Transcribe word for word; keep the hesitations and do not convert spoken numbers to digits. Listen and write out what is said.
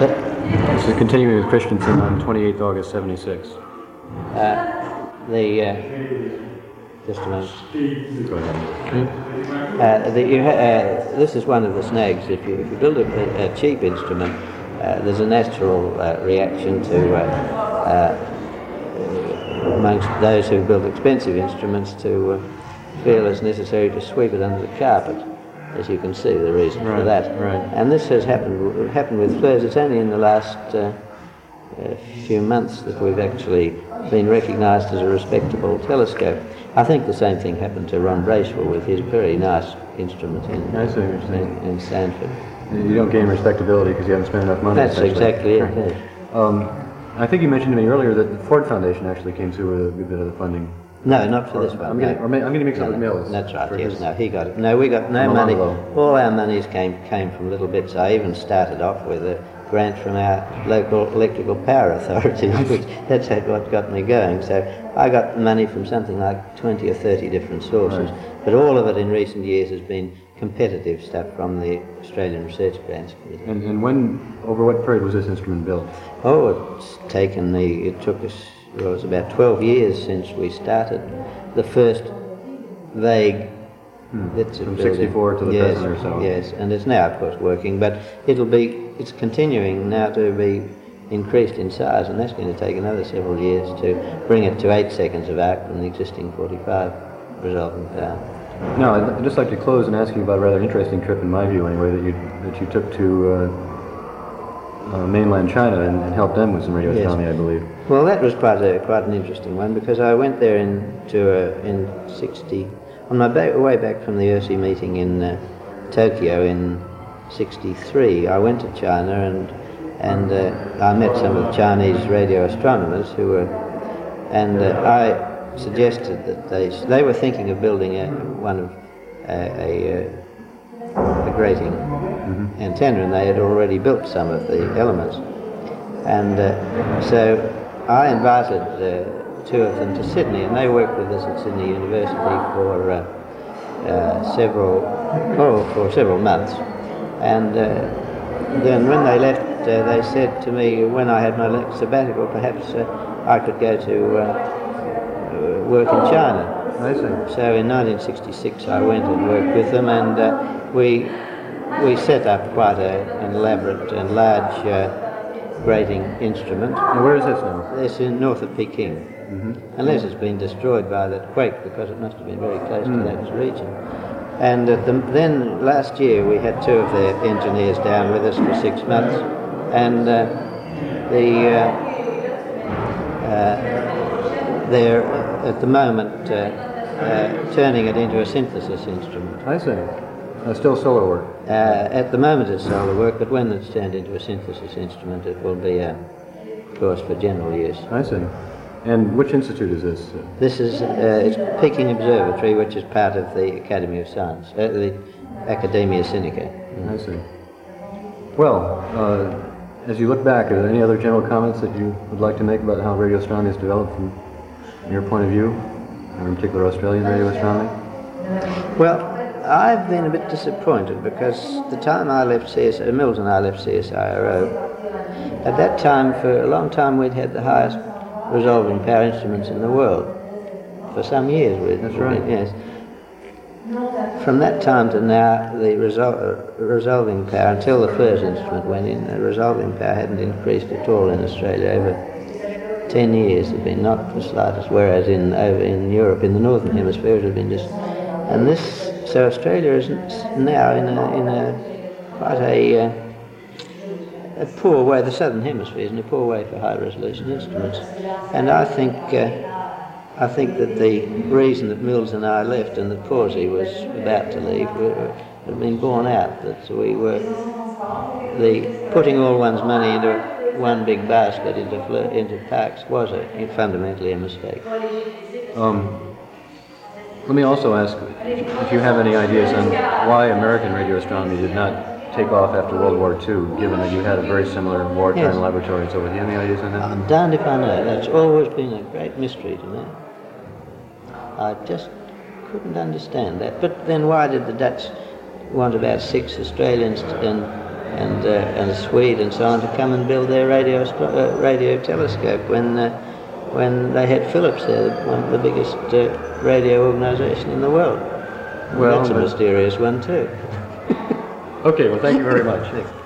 This is continuing with Christensen on twenty-eighth of August, seventy-six. Uh, the uh, just a moment. Go ahead. Hmm? Uh, the, you ha- uh, this is one of the snags. If you if you build a, a cheap instrument, uh, there's a natural uh, reaction to uh, uh, amongst those who build expensive instruments to uh, feel it's necessary to sweep it under the carpet. As you can see, the reason right, for that. Right. And this has happened happened with FLIRS. It's only in the last uh, uh, few months that we've actually been recognised as a respectable telescope. I think the same thing happened to Ron Bracewell with his very nice instrument in, I see what you're saying. in, in Sanford. You don't gain respectability because you haven't spent enough money. That's exactly it. Yes. Um, I think you mentioned to me earlier that the Ford Foundation actually came through with a good bit of the funding. No, not for or, this one. I'm getting, no. or may, I'm getting mixed no, up with no, Mills. That's right, yes. His, No, he got it. No, we got no money. All our monies came came from little bits. I even started off with a grant from our local electrical power authority, which that's what got me going. So I got money from something like twenty or thirty different sources. Right. But all of it in recent years has been competitive stuff from the Australian Research Grants Committee. And, and when, over what period was this instrument built? Oh, it's taken the, it took us, well, it was about twelve years since we started the first vague hmm. bits of From building. sixty-four to the yes, present or so. Yes, and it's now, of course, working, but it'll be, it's continuing now to be increased in size, and that's going to take another several years to bring it to eight seconds of arc from the existing forty-five resolving power. Now, I'd, I'd just like to close and ask you about a rather interesting trip, in my view anyway, that you that you took to uh, uh, mainland China and, and helped them with some radio astronomy, yes. I believe. Well, that was quite a quite an interesting one, because I went there in to uh, in sixty on my back, way back from the E R S I meeting in uh, Tokyo in sixty-three. I went to China and and uh, I met some of the Chinese radio astronomers who were, and uh, I suggested that they they were thinking of building a one of a, a, a grating mm-hmm. antenna, and they had already built some of the elements, and uh, so I invited uh, two of them to Sydney, and they worked with us at Sydney University for uh, uh, several oh for several months, and uh, then when they left, uh, they said to me, when I had my sabbatical, perhaps uh, I could go to uh, work in China. I see. So in nineteen sixty-six I went and worked with them, and uh, we we set up quite a, an elaborate and large uh, grating instrument. Now, where is this now? It's in north of Peking, mm-hmm. unless it's been destroyed by that quake, because it must have been very close mm. to that region. And at the, then last year we had two of their engineers down with us for six months, and uh, the uh, uh, they're at the moment uh, uh, turning it into a synthesis instrument. I see. Uh, still solar work? Uh, at the moment it's solar work, but when it's turned into a synthesis instrument it will be, uh, of course, for general use. I see. And which institute is this? This is uh, it's Peking Observatory, which is part of the Academy of Science, uh, the Academia Sinica. Mm. I see. Well, uh, as you look back, are there any other general comments that you would like to make about how radio astronomy has developed from your point of view, or in particular Australian radio astronomy? Well, I've been a bit disappointed, because the time I left C S I, Mills and I left C S I R O, at that time, for a long time, we'd had the highest resolving power instruments in the world. For some years, we'd That's right. Been, yes. From that time to now, the resol- uh, resolving power, until the FLIRS instrument went in, the resolving power hadn't increased at all in Australia over ten years. It had been not the slightest, whereas in over in Europe, in the northern hemisphere, it had been just. And this, so Australia is now in a in a quite a uh, a poor way. The southern hemisphere is in a poor way for high resolution instruments, and I think uh, I think that the reason that Mills and I left, and that Pawsey was about to leave, were, had been borne out. That we were the putting all one's money into one big basket into into Parkes was a, fundamentally a mistake. Um, let me also ask if you have any ideas on why American radio astronomy did not take off after World War Two, given that you had a very similar wartime yes. laboratory and so forth. Do you have any ideas on that? I'm darned if I know. That's always been a great mystery to me. I just couldn't understand that. But then why did the Dutch want about six Australians and and uh, and a Swede and so on to come and build their radio uh, radio telescope when uh, when they had Philips there, one of the biggest uh, radio organisation in the world. Well, that's a mysterious one too. Okay, well, thank you very much.